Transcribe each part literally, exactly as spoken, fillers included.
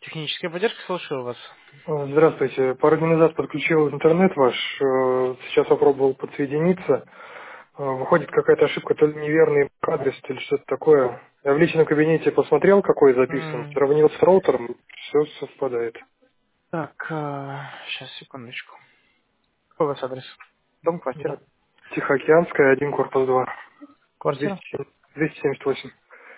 Техническая поддержка, слушаю вас. Э, Здравствуйте. Пару дней назад подключил интернет ваш. э, Сейчас попробовал подсоединиться. Э, Выходит какая-то ошибка, то ли неверный адрес, то ли что-то такое. Я в личном кабинете посмотрел, какой записан. М, Сравнил с роутером. Все совпадает. Так, сейчас, секундочку. Какой у вас адрес? Дом, Да. квартира? Тихоокеанская, один корпус два. Квартира? двести двести семьдесят восемь.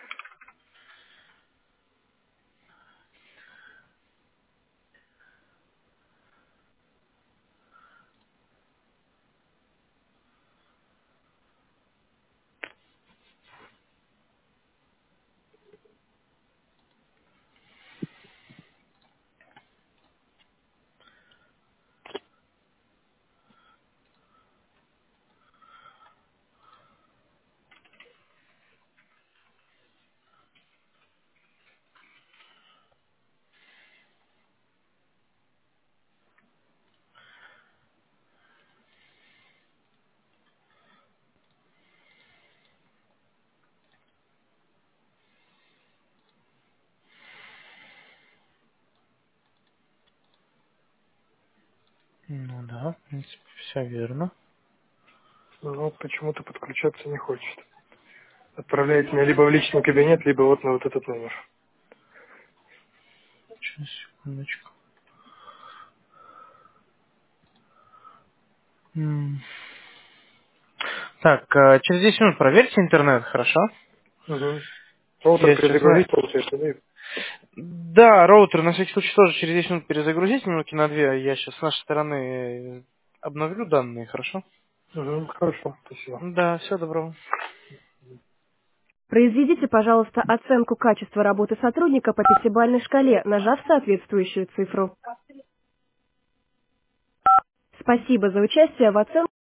Ну да, в принципе, все верно. Но почему-то подключаться не хочет. Отправляет меня либо в личный кабинет, либо вот на вот этот номер. Сейчас, секундочку. М. Так, э, через десять минут проверьте интернет, хорошо? Угу. Роутер Я сейчас на... перезагрузить, получается, да? Да, роутер на всякий случай тоже через десять минут перезагрузить, минутки на две. Я сейчас с нашей стороны э, обновлю данные, хорошо? Угу. Хорошо, спасибо. Да, все, доброго. Произведите, пожалуйста, оценку качества работы сотрудника по пятибалльной шкале, нажав соответствующую цифру. Спасибо за участие в оценке.